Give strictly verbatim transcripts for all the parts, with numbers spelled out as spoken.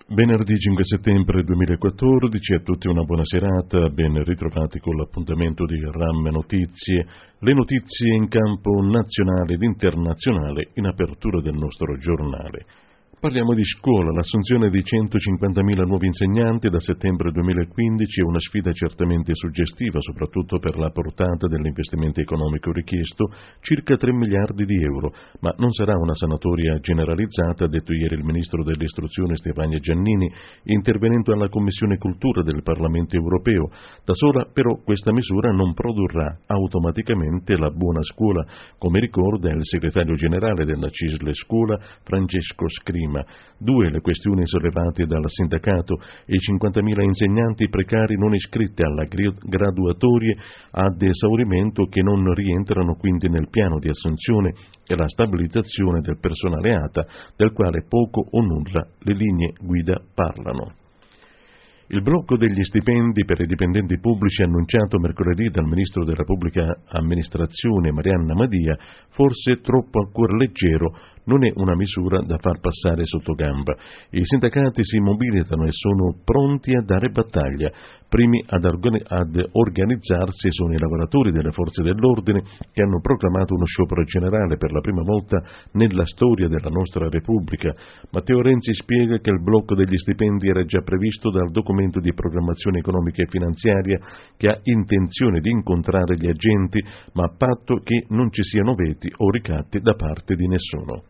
Venerdì cinque settembre duemilaquattordici, a tutti una buona serata, ben ritrovati con l'appuntamento di RAM Notizie, le notizie in campo nazionale ed internazionale in apertura del nostro giornale. Parliamo di scuola. L'assunzione di centocinquantamila nuovi insegnanti da settembre duemilaquindici è una sfida certamente suggestiva, soprattutto per la portata dell'investimento economico richiesto, circa tre miliardi di euro, ma non sarà una sanatoria generalizzata, ha detto ieri il ministro dell'istruzione Stefania Giannini, intervenendo alla Commissione Cultura del Parlamento Europeo. Da sola, però, questa misura non produrrà automaticamente la buona scuola, come ricorda il segretario generale della C I S L Scuola, Francesco Scrima. Due le questioni sollevate dal sindacato e i cinquantamila insegnanti precari non iscritti alla graduatorie ad esaurimento che non rientrano quindi nel piano di assunzione e la stabilizzazione del personale A T A, del quale poco o nulla le linee guida parlano. Il blocco degli stipendi per i dipendenti pubblici annunciato mercoledì dal Ministro della Pubblica Amministrazione Marianna Madia, forse troppo a cuor leggero, non è una misura da far passare sotto gamba. I sindacati si mobilitano e sono pronti a dare battaglia. Primi ad, organi- ad organizzarsi sono i lavoratori delle forze dell'ordine che hanno proclamato uno sciopero generale per la prima volta nella storia della nostra Repubblica. Matteo Renzi spiega che il blocco degli stipendi era già previsto dal documento di programmazione economica e finanziaria che ha intenzione di incontrare gli agenti, ma a patto che non ci siano veti o ricatti da parte di nessuno.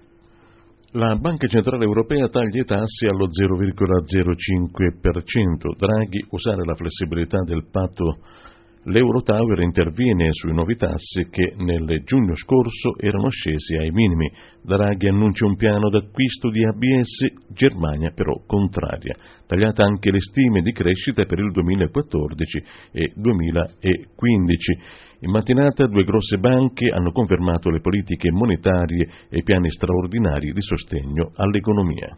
La Banca Centrale Europea taglia i tassi allo zero virgola zero cinque per cento. Draghi, usare la flessibilità del patto. L'Eurotower interviene sui nuovi tassi che nel giugno scorso erano scesi ai minimi. Draghi annuncia un piano d'acquisto di A B S, Germania però contraria. Tagliate anche le stime di crescita per il duemilaquattordici e duemilaquindici. In mattinata due grosse banche hanno confermato le politiche monetarie e i piani straordinari di sostegno all'economia.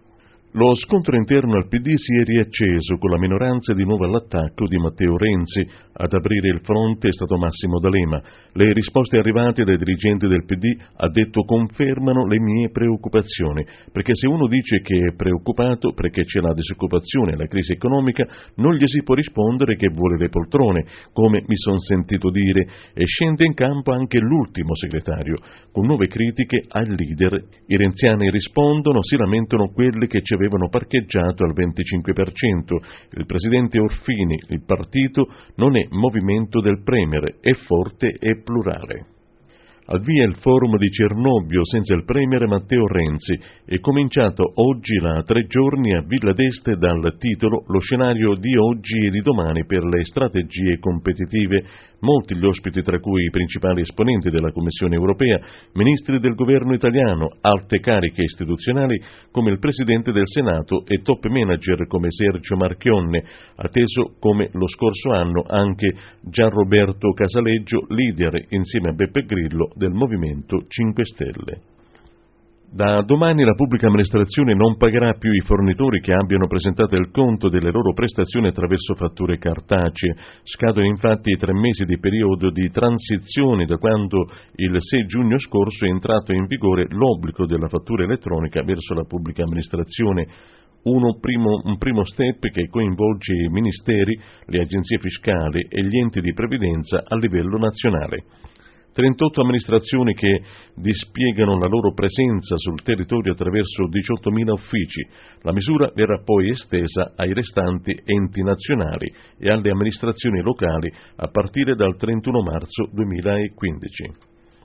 Lo scontro interno al P D si è riacceso con la minoranza di nuovo all'attacco di Matteo Renzi. Ad aprire il fronte è stato Massimo D'Alema. Le risposte arrivate dai dirigenti del P D, ha detto, confermano le mie preoccupazioni, perché se uno dice che è preoccupato perché c'è la disoccupazione e la crisi economica, non gli si può rispondere che vuole le poltrone, come mi son sentito dire, e scende in campo anche l'ultimo segretario, con nuove critiche al leader. I renziani rispondono, si lamentano quelli che ci avevano parcheggiato al venticinque per cento. Il presidente Orfini, il partito non è movimento del Premier, è forte e plurale. Al via il forum di Cernobbio senza il premier Matteo Renzi. È cominciato oggi la tre giorni a Villa d'Este dal titolo Lo scenario di oggi e di domani per le strategie competitive. Molti gli ospiti, tra cui i principali esponenti della Commissione europea, ministri del governo italiano, alte cariche istituzionali come il Presidente del Senato e top manager come Sergio Marchionne, atteso come lo scorso anno anche Gianroberto Casaleggio, leader insieme a Beppe Grillo del Movimento cinque Stelle. Da domani la pubblica amministrazione non pagherà più i fornitori che abbiano presentato il conto delle loro prestazioni attraverso fatture cartacee. Scadono infatti i tre mesi di periodo di transizione da quando il sei giugno scorso è entrato in vigore l'obbligo della fattura elettronica verso la pubblica amministrazione. Uno primo, un primo step che coinvolge i ministeri, le agenzie fiscali e gli enti di previdenza a livello nazionale. trentotto amministrazioni che dispiegano la loro presenza sul territorio attraverso diciottomila uffici. La misura verrà poi estesa ai restanti enti nazionali e alle amministrazioni locali a partire dal trentuno marzo duemilaquindici.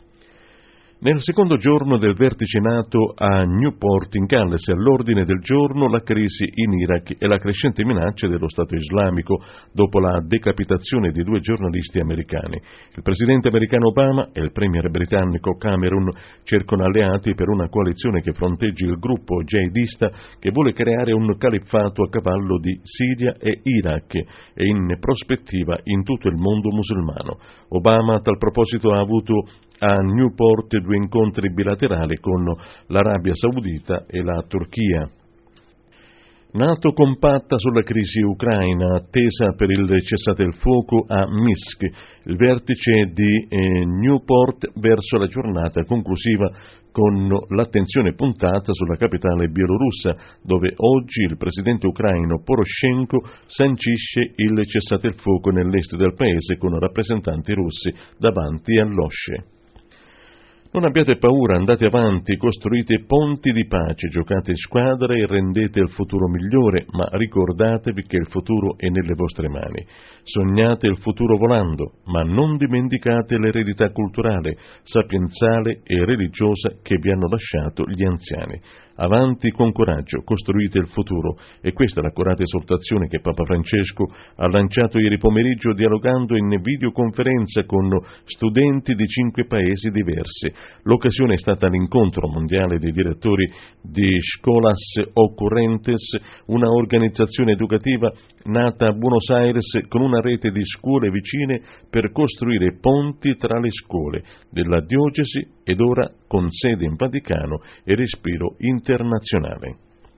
Nel secondo giorno del vertice NATO a Newport in Galles, all'ordine del giorno la crisi in Iraq e la crescente minaccia dello Stato islamico dopo la decapitazione di due giornalisti americani. Il presidente americano Obama e il premier britannico Cameron cercano alleati per una coalizione che fronteggi il gruppo jihadista che vuole creare un califfato a cavallo di Siria e Iraq e in prospettiva in tutto il mondo musulmano. Obama a tal proposito ha avuto a Newport due incontri bilaterali con l'Arabia Saudita e la Turchia. NATO compatta sulla crisi ucraina, attesa per il cessate il fuoco a Minsk, il vertice di eh, Newport verso la giornata conclusiva con l'attenzione puntata sulla capitale bielorussa, dove oggi il presidente ucraino Poroshenko sancisce il cessate il fuoco nell'est del paese con rappresentanti russi davanti all'Osce. Non abbiate paura, andate avanti, costruite ponti di pace, giocate in squadra e rendete il futuro migliore, ma ricordatevi che il futuro è nelle vostre mani. Sognate il futuro volando, ma non dimenticate l'eredità culturale, sapienziale e religiosa che vi hanno lasciato gli anziani. Avanti con coraggio, costruite il futuro, e questa è l'accorata esortazione che Papa Francesco ha lanciato ieri pomeriggio dialogando in videoconferenza con studenti di cinque paesi diversi. L'occasione è stata l'incontro mondiale dei direttori di Scolas Occurrentes, una organizzazione educativa nata a Buenos Aires con una rete di scuole vicine per costruire ponti tra le scuole della diocesi ed ora con sede in Vaticano e respiro internazionale.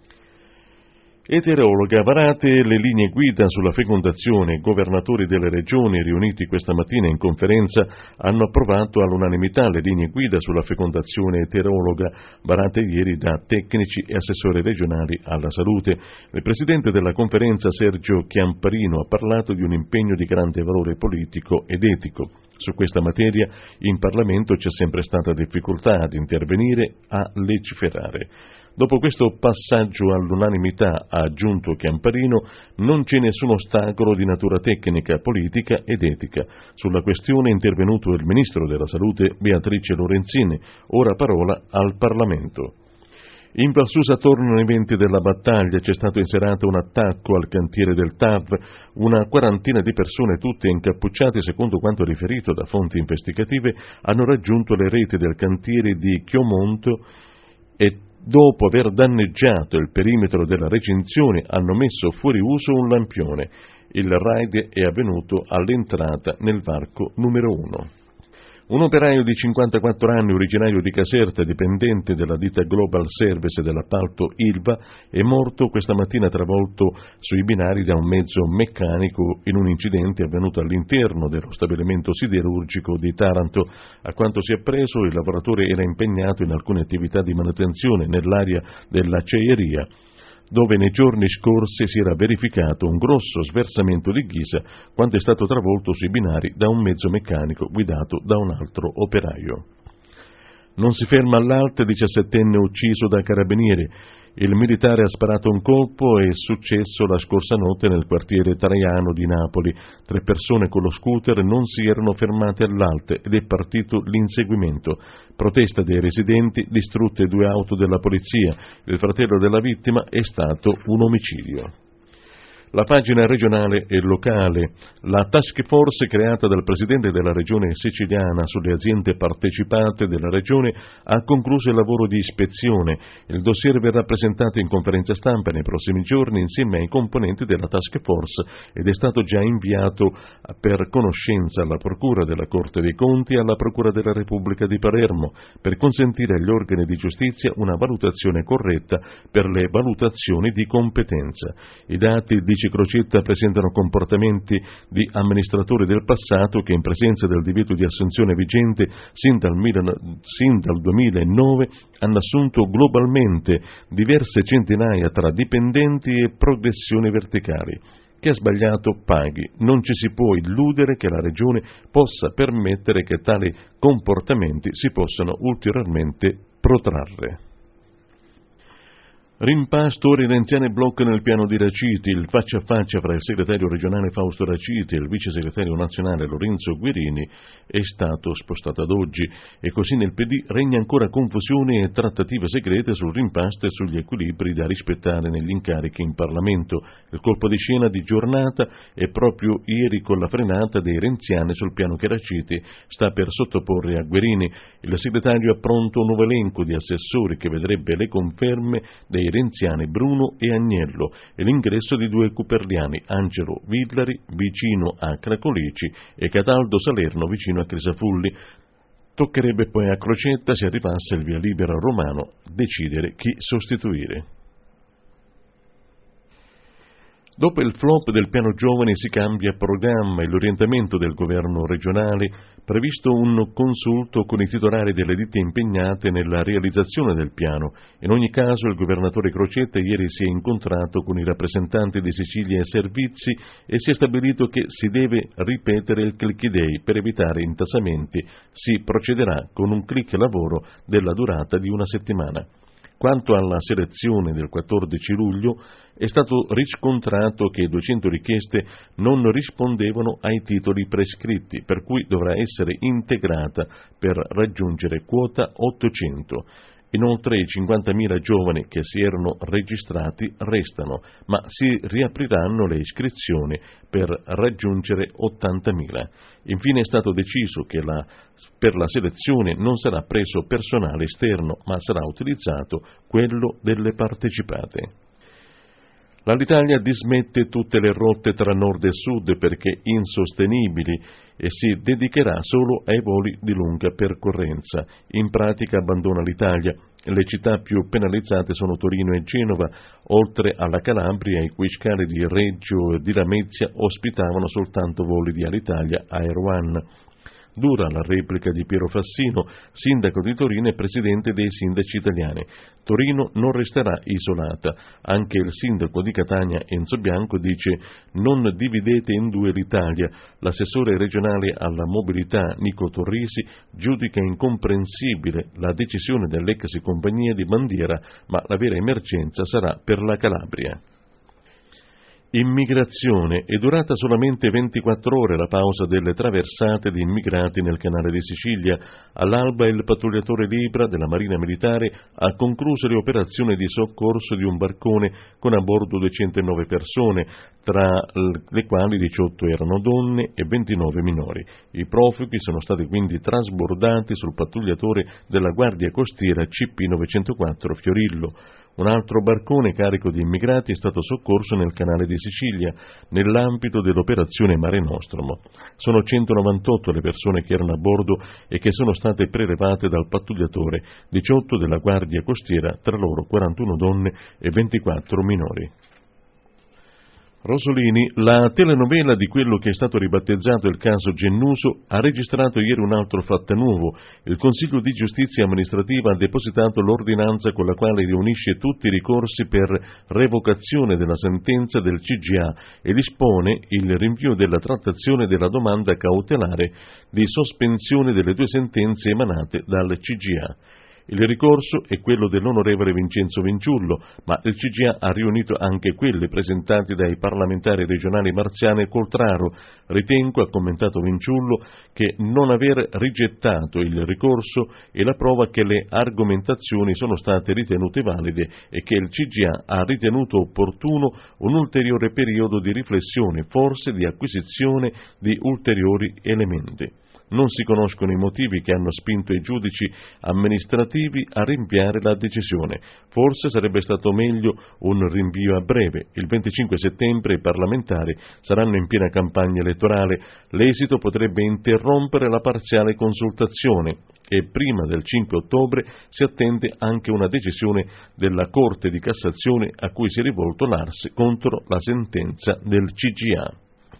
Eterologa, varate le linee guida sulla fecondazione. I governatori delle regioni riuniti questa mattina in conferenza hanno approvato all'unanimità le linee guida sulla fecondazione eterologa, varate ieri da tecnici e assessori regionali alla salute. Il presidente della conferenza, Sergio Chiamparino, ha parlato di un impegno di grande valore politico ed etico. Su questa materia in Parlamento c'è sempre stata difficoltà ad intervenire, a legiferare. Dopo questo passaggio all'unanimità, ha aggiunto Chiamparino, non c'è nessun ostacolo di natura tecnica, politica ed etica. Sulla questione è intervenuto il Ministro della Salute Beatrice Lorenzin, ora parola al Parlamento. In Valsusa tornano i venti della battaglia, c'è stato in serata un attacco al cantiere del T A V, una quarantina di persone tutte incappucciate, secondo quanto riferito da fonti investigative, hanno raggiunto le reti del cantiere di Chiomonto e dopo aver danneggiato il perimetro della recinzione hanno messo fuori uso un lampione. Il raid è avvenuto all'entrata nel varco numero uno. Un operaio di cinquantaquattro anni, originario di Caserta, dipendente della ditta Global Service dell'appalto Ilva, è morto questa mattina travolto sui binari da un mezzo meccanico in un incidente avvenuto all'interno dello stabilimento siderurgico di Taranto. A quanto si è appreso, il lavoratore era impegnato in alcune attività di manutenzione nell'area dell'acciaieria, dove nei giorni scorsi si era verificato un grosso sversamento di ghisa quando è stato travolto sui binari da un mezzo meccanico guidato da un altro operaio. Non si ferma all'Alte, diciassettenne ucciso da carabinieri. Il militare ha sparato un colpo, è successo la scorsa notte nel quartiere Traiano di Napoli. Tre persone con lo scooter non si erano fermate all'Alte ed è partito l'inseguimento. Protesta dei residenti, distrutte due auto della polizia. Il fratello della vittima è stato un omicidio. La pagina regionale e locale. La task force creata dal presidente della regione siciliana sulle aziende partecipate della regione ha concluso il lavoro di ispezione. Il dossier verrà presentato in conferenza stampa nei prossimi giorni insieme ai componenti della task force ed è stato già inviato per conoscenza alla Procura della Corte dei Conti e alla Procura della Repubblica di Palermo per consentire agli organi di giustizia una valutazione corretta per le valutazioni di competenza. I dati di Crocetta presentano comportamenti di amministratori del passato che, in presenza del divieto di assunzione vigente sin dal, sin dal duemilanove, hanno assunto globalmente diverse centinaia tra dipendenti e progressioni verticali. Chi ha sbagliato paghi. Non ci si può illudere che la Regione possa permettere che tali comportamenti si possano ulteriormente protrarre. Rimpasto, ora i renziani bloccano il piano di Raciti. Il faccia a faccia fra il segretario regionale Fausto Raciti e il vice segretario nazionale Lorenzo Guerini è stato spostato ad oggi e così nel P D regna ancora confusione e trattative segrete sul rimpasto e sugli equilibri da rispettare negli incarichi in Parlamento. Il colpo di scena di giornata è proprio ieri con la frenata dei renziani sul piano che Raciti sta per sottoporre a Guerini. Il segretario ha pronto un nuovo elenco di assessori che vedrebbe le conferme dei renziani Bruno e Agnello e l'ingresso di due cuperliani, Angelo Villari vicino a Cracolici e Cataldo Salerno vicino a Crisafulli. Toccherebbe poi a Crocetta, se arrivasse il via libera romano, decidere chi sostituire. Dopo il flop del piano giovani si cambia programma e l'orientamento del governo regionale, previsto un consulto con i titolari delle ditte impegnate nella realizzazione del piano. In ogni caso il governatore Crocetta ieri si è incontrato con i rappresentanti di Sicilia e Servizi e si è stabilito che si deve ripetere il click day per evitare intasamenti. Si procederà con un click lavoro della durata di una settimana. Quanto alla selezione del quattordici luglio, è stato riscontrato che duecento richieste non rispondevano ai titoli prescritti, per cui dovrà essere integrata per raggiungere quota ottocento. Inoltre i cinquantamila giovani che si erano registrati restano, ma si riapriranno le iscrizioni per raggiungere ottantamila. Infine è stato deciso che la, per la selezione non sarà preso personale esterno, ma sarà utilizzato quello delle partecipate. L'Alitalia dismette tutte le rotte tra nord e sud perché insostenibili e si dedicherà solo ai voli di lunga percorrenza. In pratica abbandona l'Italia. Le città più penalizzate sono Torino e Genova, oltre alla Calabria, i cui scali di Reggio e di Lamezia ospitavano soltanto voli di Alitalia Air One. Dura la replica di Piero Fassino, sindaco di Torino e presidente dei sindaci italiani. Torino non resterà isolata. Anche il sindaco di Catania, Enzo Bianco, dice: non dividete in due l'Italia. L'assessore regionale alla mobilità, Nico Torrisi, giudica incomprensibile la decisione dell'ex compagnia di bandiera, ma la vera emergenza sarà per la Calabria. Immigrazione. È durata solamente ventiquattro ore la pausa delle traversate di immigrati nel canale di Sicilia. All'alba il pattugliatore Libra della Marina Militare ha concluso le operazioni di soccorso di un barcone con a bordo duecentonove persone, tra le quali diciotto erano donne e ventinove minori. I profughi sono stati quindi trasbordati sul pattugliatore della Guardia Costiera C P novecentoquattro Fiorillo. Un altro barcone carico di immigrati è stato soccorso nel canale di Sicilia, nell'ambito dell'operazione Mare Nostrum. Sono centonovantotto le persone che erano a bordo e che sono state prelevate dal pattugliatore, diciotto della Guardia Costiera, tra loro quarantuno donne e ventiquattro minori. Rosolini, la telenovela di quello che è stato ribattezzato il caso Gennuso, ha registrato ieri un altro fatto nuovo. Il Consiglio di Giustizia Amministrativa ha depositato l'ordinanza con la quale riunisce tutti i ricorsi per revocazione della sentenza del C G A e dispone il rinvio della trattazione della domanda cautelare di sospensione delle due sentenze emanate dal C G A. Il ricorso è quello dell'onorevole Vincenzo Vinciullo, ma il C G A ha riunito anche quelli presentati dai parlamentari regionali Marziano e Coltraro. Ritengo, ha commentato Vinciullo, che non aver rigettato il ricorso è la prova che le argomentazioni sono state ritenute valide e che il C G A ha ritenuto opportuno un ulteriore periodo di riflessione, forse di acquisizione di ulteriori elementi. Non si conoscono i motivi che hanno spinto i giudici amministrativi a rinviare la decisione. Forse sarebbe stato meglio un rinvio a breve. Il venticinque settembre i parlamentari saranno in piena campagna elettorale. L'esito potrebbe interrompere la parziale consultazione e prima del cinque ottobre si attende anche una decisione della Corte di Cassazione a cui si è rivolto l'A R S contro la sentenza del C G A.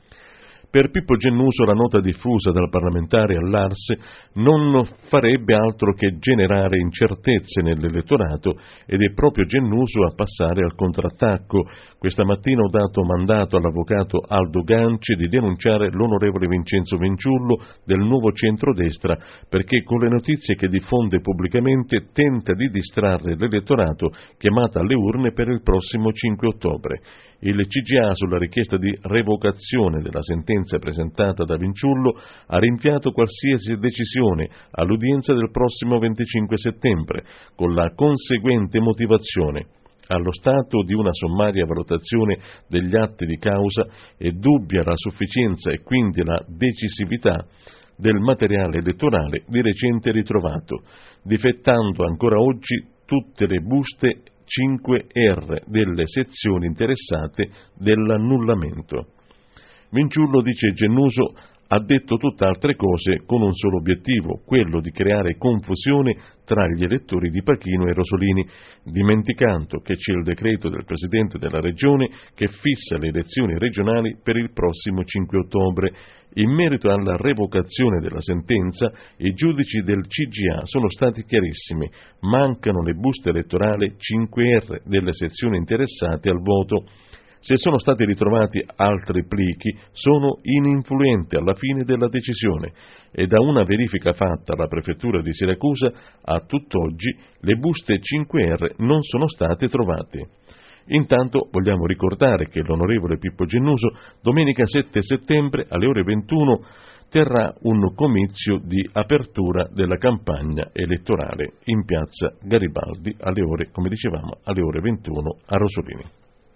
Per Pippo Gennuso la nota diffusa dal parlamentare all'A R S non farebbe altro che generare incertezze nell'elettorato ed è proprio Gennuso a passare al contrattacco. Questa mattina ho dato mandato all'avvocato Aldo Ganci di denunciare l'onorevole Vincenzo Vinciullo del Nuovo Centrodestra perché con le notizie che diffonde pubblicamente tenta di distrarre l'elettorato chiamato alle urne per il prossimo cinque ottobre. Il C G A, sulla richiesta di revocazione della sentenza presentata da Vinciullo, ha rinviato qualsiasi decisione all'udienza del prossimo venticinque settembre, con la conseguente motivazione: allo stato di una sommaria valutazione degli atti di causa è dubbia la sufficienza e quindi la decisività del materiale elettorale di recente ritrovato, difettando ancora oggi tutte le buste cinque R delle sezioni interessate dell'annullamento. Vinciullo, dice Gennuso, ha detto tutt'altre cose con un solo obiettivo, quello di creare confusione tra gli elettori di Pachino e Rosolini, dimenticando che c'è il decreto del Presidente della Regione che fissa le elezioni regionali per il prossimo cinque ottobre. In merito alla revocazione della sentenza, i giudici del C G A sono stati chiarissimi: mancano le buste elettorali cinque R delle sezioni interessate al voto. Se sono stati ritrovati altri plichi, sono ininfluenti alla fine della decisione e da una verifica fatta alla prefettura di Siracusa a tutt'oggi le buste cinque R non sono state trovate. Intanto vogliamo ricordare che l'onorevole Pippo Gennuso domenica sette settembre alle ore ventuno terrà un comizio di apertura della campagna elettorale in piazza Garibaldi alle ore, come dicevamo, alle ore ventuno a Rosolini.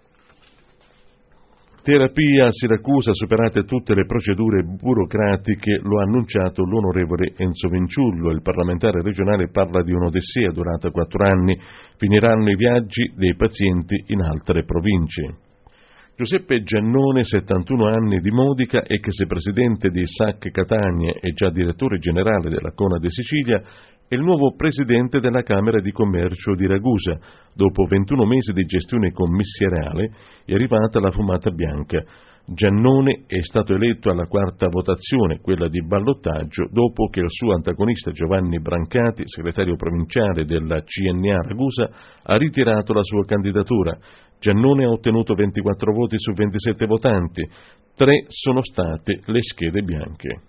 Terapia a Siracusa, superate tutte le procedure burocratiche, lo ha annunciato l'onorevole Enzo Vinciullo. Il parlamentare regionale parla di un'odissea durata quattro anni. Finiranno i viaggi dei pazienti in altre province. Giuseppe Giannone, settantuno anni, di Modica, ex presidente di S A C Catania e già direttore generale della Conade Sicilia, è il nuovo presidente della Camera di Commercio di Ragusa. Dopo ventuno mesi di gestione commissariale è arrivata la fumata bianca. Giannone è stato eletto alla quarta votazione, quella di ballottaggio, dopo che il suo antagonista Giovanni Brancati, segretario provinciale della C N A Ragusa, ha ritirato la sua candidatura. Giannone ha ottenuto ventiquattro voti su ventisette votanti, tre sono state le schede bianche.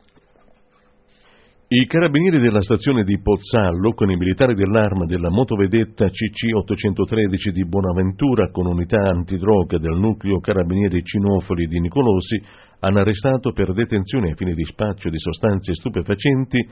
I carabinieri della stazione di Pozzallo, con i militari dell'Arma della motovedetta C C ottocentotredici di Bonaventura, con unità antidroga del nucleo carabinieri Cinofoli di Nicolosi, hanno arrestato per detenzione ai fini di spaccio di sostanze stupefacenti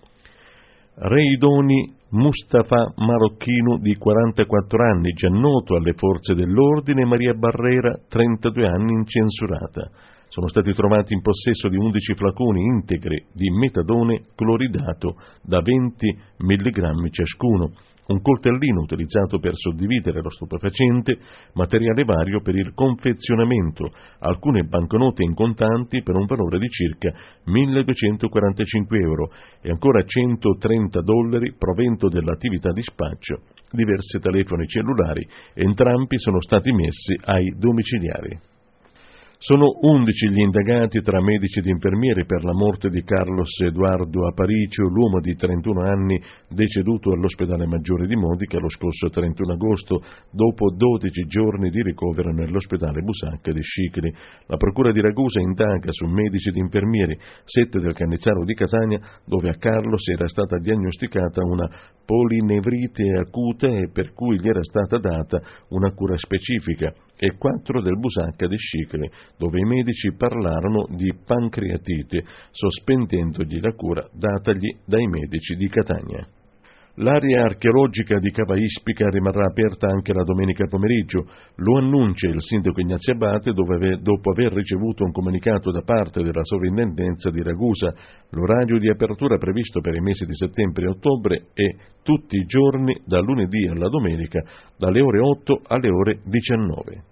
Reidoni Mustafa Marocchino, di quarantaquattro anni, già noto alle forze dell'ordine, e Maria Barrera, trentadue anni, incensurata. Sono stati trovati in possesso di undici flaconi integri di metadone cloridato da venti milligrammi ciascuno, un coltellino utilizzato per suddividere lo stupefacente, materiale vario per il confezionamento, alcune banconote in contanti per un valore di circa milleduecentoquarantacinque euro e ancora centotrenta dollari provento dell'attività di spaccio, diversi telefoni cellulari, entrambi sono stati messi ai domiciliari. Sono undici gli indagati tra medici ed infermieri per la morte di Carlos Eduardo Aparicio, l'uomo di trentuno anni deceduto all'ospedale Maggiore di Modica lo scorso trentuno agosto dopo dodici giorni di ricovero nell'ospedale Busacca di Scicli. La procura di Ragusa indaga su medici ed infermieri, sette del Cannizzaro di Catania, dove a Carlos era stata diagnosticata una polinevrite acuta e per cui gli era stata data una cura specifica, e quattro del Busacca di Scicli, dove i medici parlarono di pancreatite, sospendendogli la cura datagli dai medici di Catania. L'area archeologica di Cava Ispica rimarrà aperta anche la domenica pomeriggio, lo annuncia il sindaco Ignazio Abate dopo aver ricevuto un comunicato da parte della sovrintendenza di Ragusa. L'orario di apertura previsto per i mesi di settembre e ottobre è tutti i giorni, da lunedì alla domenica, dalle ore otto alle ore diciannove.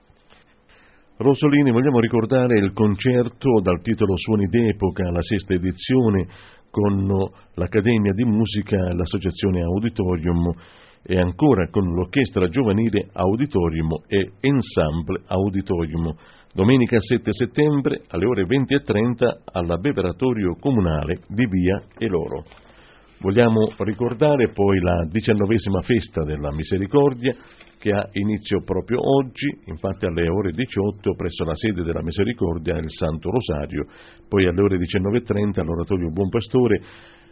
Rosolini, vogliamo ricordare il concerto dal titolo Suoni d'Epoca, la sesta edizione, con l'Accademia di Musica e l'Associazione Auditorium, e ancora con l'Orchestra Giovanile Auditorium e Ensemble Auditorium. Domenica sette settembre alle ore venti e trenta all'Abbeveratorio Comunale di Via Eloro. Vogliamo ricordare poi la diciannovesima festa della Misericordia, che ha inizio proprio oggi, infatti alle ore diciotto presso la sede della Misericordia il Santo Rosario, poi alle ore diciannove e trenta all'Oratorio Buon Pastore,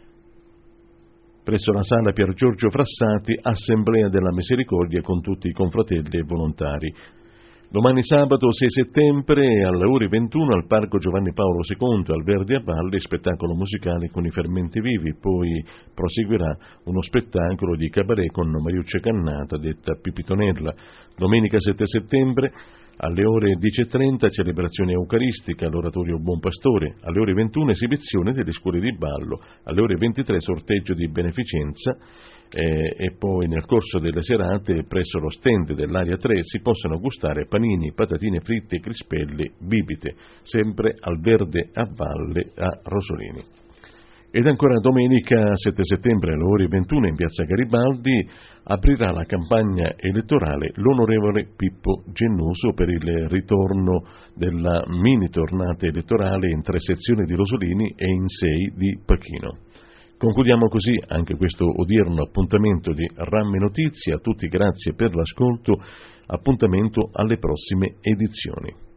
presso la sala Pier Giorgio Frassati, Assemblea della Misericordia con tutti i confratelli e volontari. Domani sabato sei settembre alle ore ventuno al Parco Giovanni Paolo secondo al Verdi a Valle, spettacolo musicale con i Fermenti Vivi, poi proseguirà uno spettacolo di cabaret con Mariuccia Cannata, detta Pipitonella. Domenica sette settembre Alle ore dieci e trenta celebrazione eucaristica all'oratorio Buon Pastore, alle ore ventuno esibizione delle scuole di ballo, alle ore ventitré sorteggio di beneficenza eh, e poi nel corso delle serate presso lo stand dell'Aria tre si possono gustare panini, patatine fritte, crispelli, bibite, sempre al Verde a Valle a Rosolini. Ed ancora domenica sette settembre alle ore ventuno in piazza Garibaldi aprirà la campagna elettorale l'onorevole Pippo Gennuso per il ritorno della mini tornata elettorale in tre sezioni di Rosolini e in sei di Pachino. Concludiamo così anche questo odierno appuntamento di Ramme Notizie. A tutti grazie per l'ascolto, appuntamento alle prossime edizioni.